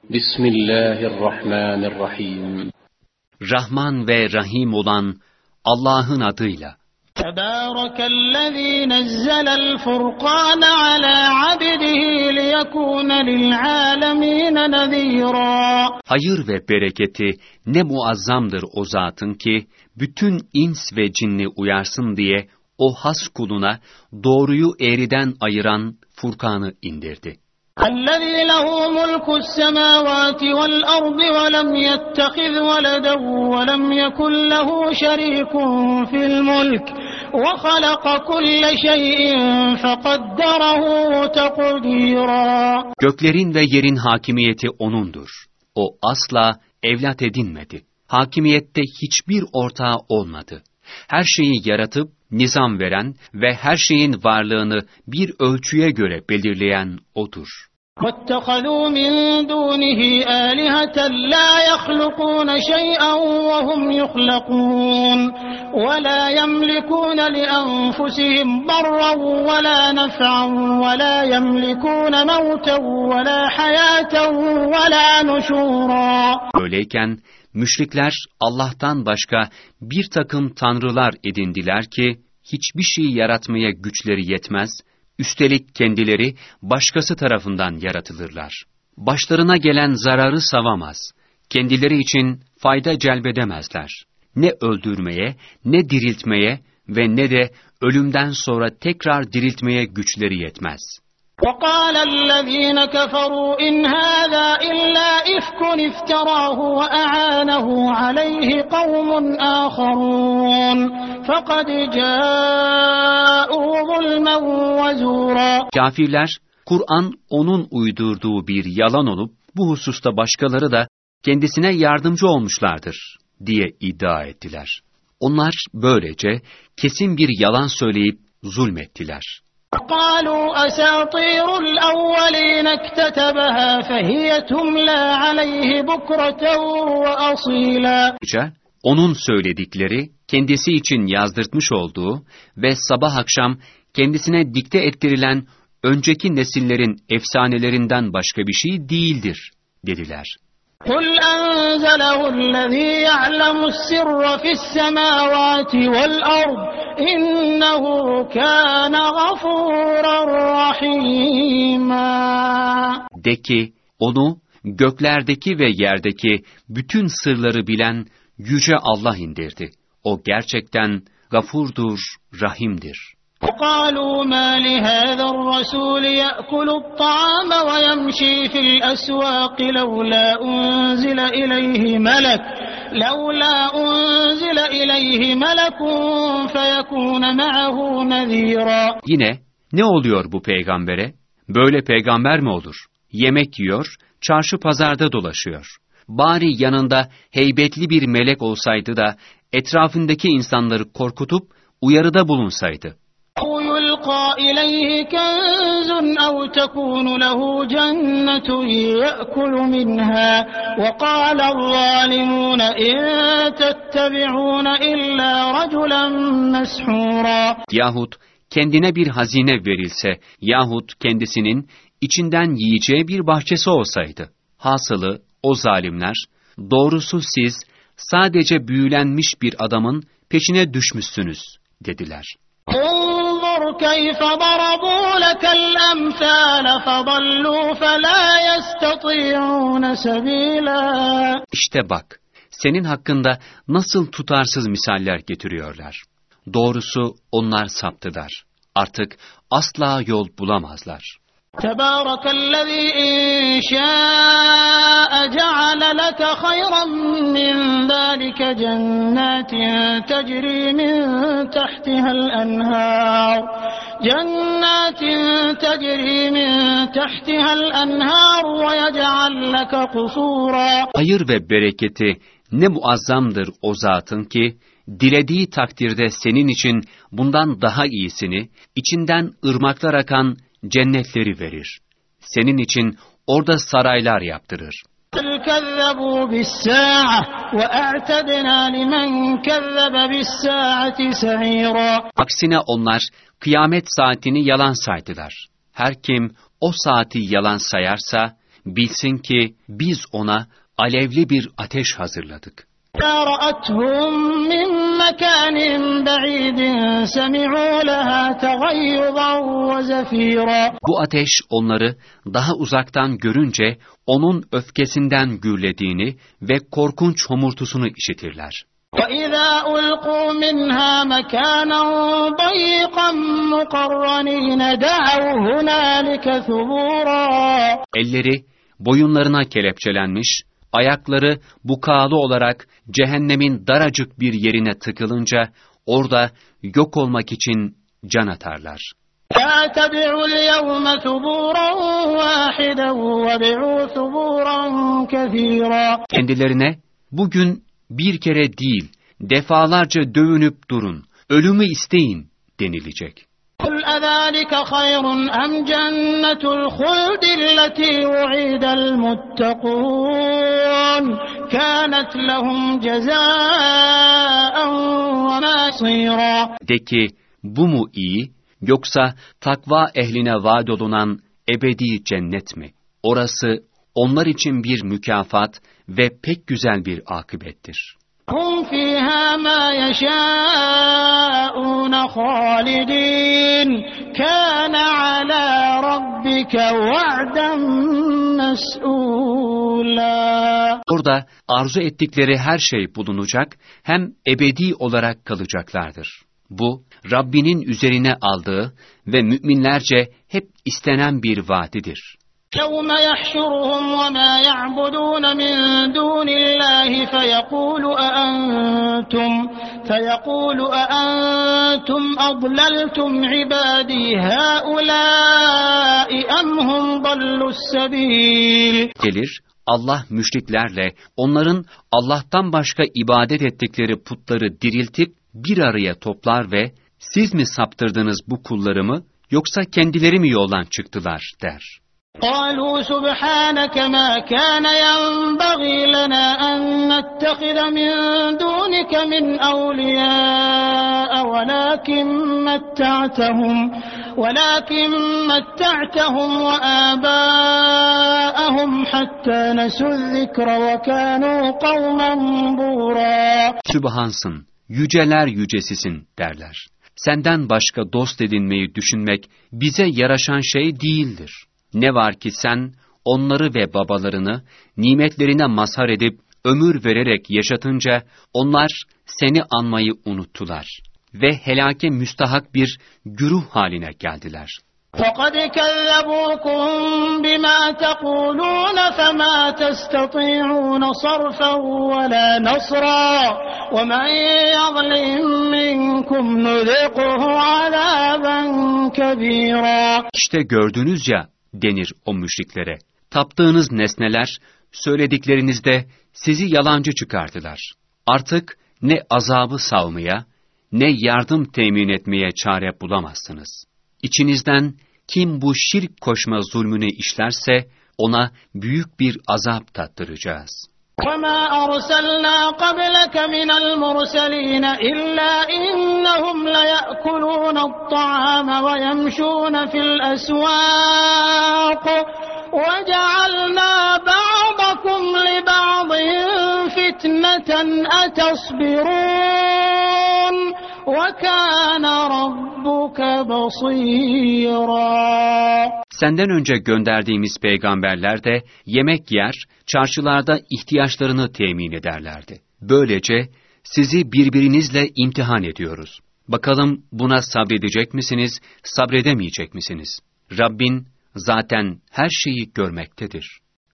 Bismillahirrahmanirrahim. Rahman ve Rahim olan Allah'ın adıyla. Tebârekellezî nezzelel furqâne alâ abdihi liyekûne lil'âlemîne nezîrâ. Hayır ve bereketi ne muazzamdır o zatın ki, bütün ins ve cinni uyarsın diye o has kuluna doğruyu eğriden ayıran Furkan'ı indirdi. الذي له ملك السماوات والأرض ولم يتخذ ولدا ولم يكن له شريك في الملك وخلق كل شيء فقدره تقديرا. Göklerin ve yerin hakimiyeti O'nundur. O asla evlat edinmedi. Hakimiyette hiçbir ortağı olmadı. Her şeyi yaratıp nizam veren ve her şeyin varlığını bir ölçüye göre belirleyen O'dur. وَاتَّخَذُوا مِنْ دُونِهِ آلِهَةً لَا يَخْلُقُونَ شَيْئًا وَهُمْ يُخْلَقُونَ وَلَا يَمْلِكُونَ لِأَنفُسِهِمْ ضَرًّا وَلَا نَفْعًا وَلَا يَمْلِكُونَ مَوْتًا وَلَا حَيَاةً وَلَا نُشُورًا. Öyleyken müşrikler Allah'tan başka bir takım tanrılar edindiler ki hiçbir şey yaratmaya güçleri yetmez. Üstelik kendileri başkası tarafından yaratılırlar. Başlarına gelen zararı savamaz. Kendileri için fayda celbedemezler. Ne öldürmeye, ne diriltmeye ve ne de ölümden sonra tekrar diriltmeye güçleri yetmez. وَقَالَ الَّذ۪ينَ كَفَرُوا اِنْ هَذَا اِلَّا اِفْكٌ اِفْتَرَاهُ وَاَعَانَهُ عَلَيْهِ قَوْمٌ آخَرُونَ فَقَدْ جَاءُوا ظُلْمًا وَزُورًا. Kafirler, Kur'an onun uydurduğu bir yalan olup, bu hususta başkaları da kendisine yardımcı olmuşlardır diye iddia ettiler. Onlar böylece kesin bir yalan söyleyip zulmettiler. قالوا أساطير الأولين اكتتبها فهي تملى عليه بكرة وأصيلا. Onun söyledikleri, kendisi için yazdırtmış olduğu ve sabah akşam kendisine dikte ettirilen önceki nesillerin efsanelerinden başka bir şey değildir, dediler. قُلْ أَنْزَلَهُ الَّذ۪ي يَعْلَمُ السِّرَّ فِي السَّمَاوَاتِ وَالْأَرْضِ إِنَّهُ كَانَ غَفُورًا رَحِيمًا. De ki, onu göklerdeki ve yerdeki bütün sırları bilen Yüce Allah indirdi. O gerçekten gafurdur, rahimdir. وَقَالُوا مَا لِهَذَا الرَّسُولِ يَأْكُلُ الطَّعَامَ وَيَمْشِي فِي الْأَسْوَاقِ لَوْلَا أُنْزِلَ إِلَيْهِ مَلَكٌ فَيَكُونَ مَعَهُ نَذِيرًا. Yine, ne oluyor bu peygambere? Böyle peygamber mi olur? Yemek yiyor, çarşı pazarda dolaşıyor. Bari yanında heybetli bir melek olsaydı da etrafındaki insanları korkutup uyarıda bulunsaydı. أَوْ يُلْقَى إِلَيْهِ كَنْزٌ أَوْ تَكُونُ لَهُ جَنَّةٌ يَأْكُلُ مِنْهَا وَقَالَ الظَّالِمُونَ إِنْ تَتَّبِعُونَ إِلَّا رَجُلًا مَسْحُورًا. Yahut kendine bir hazine verilse, yahut kendisinin içinden yiyeceği bir bahçesi olsaydı. Hasılı o zalimler, doğrusu siz sadece büyülenmiş bir adamın peşine düşmüşsünüz, dediler. انظر كيف ضربوا لك الأمثال فضلوا فلا يستطيعون سبيلا. İşte bak, senin hakkında nasıl tutarsız misaller getiriyorlar. Doğrusu onlar saptılar. Artık asla yol bulamazlar. تبارك الذي إن شاء جعل لك خيرا من ذلك جنات تجري من تحتها الأنهار ويجعل لك قصورا. Hayır ve bereketi ne muazzamdır o zatın ki, dilediği takdirde senin için bundan daha iyisini, içinden ırmaklar akan cennetleri verir. Senin için orada saraylar yaptırır. كَذَّبُوا بِالسَّاعَةِ وَأَعْتَدْنَا لِمَنْ كَذَّبَ بِالسَّاعَةِ سَعِيرًا. Aksine onlar kıyamet saatini yalan saydılar. Her kim o saati yalan sayarsa, bilsin ki biz ona alevli bir ateş hazırladık. رأتهم من مكان بعيد سمعوا لها تغيظا وزفيرا. Bu ateş onları daha uzaktan görünce onun öfkesinden gürlediğini ve korkunç homurtusunu işitirler. وَإِذَا أُلْقُوا مِنْهَا مَكَانًا ضَيِّقًا مُقَرَّنِينَ دَعَوْا هُنَالِكَ ثُبُورًا. Elleri boyunlarına kelepçelenmiş, ayakları bukalı olarak cehennemin daracık bir yerine tıkılınca orada yok olmak için can atarlar. لَا تَدْعُوا الْيَوْمَ ثُبُورًا وَاحِدًا وَادْعُوا ثُبُورًا كَثِيرًا. Kendilerine bugün bir kere değil, defalarca dövünüp durun, ölümü isteyin denilecek. قُلْ أَذَٰلِكَ خَيْرٌ أَمْ جَنَّةُ الْخُلْدِ الَّتِي وُعِدَ الْمُتَّقُونَ كَانَتْ لَهُمْ جَزَاءً وَمَصِيرًا. De ki, bu mu iyi, yoksa takva ehline vaad olunan ebedi cennet mi? Orası onlar için bir mükafat ve pek güzel bir akıbettir. هُمْ فِيهَا مَا يَشَاءُونَ خَالِدِينَ كَانَ عَلَى رَبِّكَ وَعْدًا مَسْئُولًا. Orada arzu ettikleri her şey bulunacak, hem ebedi olarak kalacaklardır. Bu, Rabbinin üzerine aldığı ve müminlerce hep istenen bir vaadidir. يَوْمَ يَحْشُرُهُمْ وَمَا يَعْبُدُونَ مِنْ دُونِ اللّٰهِ فَيَقُولُ أَأَنْتُمْ أَضْلَلْتُمْ عِبَادِي هَؤُلَاءِ أَمْ هُمْ ضَلُّوا السَّبِيلِ. Gelir, Allah müşriklerle onların Allah'tan başka ibadet ettikleri putları diriltip bir araya toplar ve siz mi saptırdınız bu kullarımı yoksa kendileri mi yoldan çıktılar der. قالوا سبحانك ما كان ينبغي لنا أن نتخذ من دونك من أولياء ولكن متعتهم وآباءهم حتى نسوا الذكر وكانوا قوما بورا. Sübhansın, yüceler yücesisin derler. Senden başka dost edinmeyi düşünmek bize yaraşan şey değildir. Ne var ki sen onları ve babalarını nimetlerine mazhar edip ömür vererek yaşatınca onlar seni anmayı unuttular ve helake müstahak bir güruh haline geldiler. فَقَدْ كَذَّبُوكُمْ بِمَا تَقُولُونَ فَمَا تَسْتَطِيعُونَ صَرْفًا وَلَا نَصْرًا وَمَنْ يَظْلِمْ مِنْكُمْ نُذِقْهُ عَذَابًا كَبِيرًا. İşte gördünüz ya denir o müşriklere. Taptığınız nesneler söylediklerinizde sizi yalancı çıkardılar. Artık ne azabı savmaya ne yardım temin etmeye çare bulamazsınız. İçinizden kim bu şirk koşma zulmünü işlerse ona büyük bir azap tattıracağız. وَمَا أَرْسَلْنَا قَبْلَكَ مِنَ الْمُرْسَلِينَ إِلَّا إِنَّهُمْ لَيَأْكُلُونَ الطَّعَامَ وَيَمْشُونَ فِي الْأَسْوَاقِ وَجَعَلْنَا بَعْضَكُمْ لِبَعْضٍ فِتْنَةً أَتَصْبِرُونَ وَكَانَ رَبُّكَ بَصِيرًا. Senden önce gönderdiğimiz peygamberler de yemek yer, çarşılarda ihtiyaçlarını temin ederlerdi. Böylece sizi birbirinizle imtihan ediyoruz. Bakalım buna sabredecek misiniz, sabredemeyecek misiniz? Rabbin zaten her şeyi görmektedir.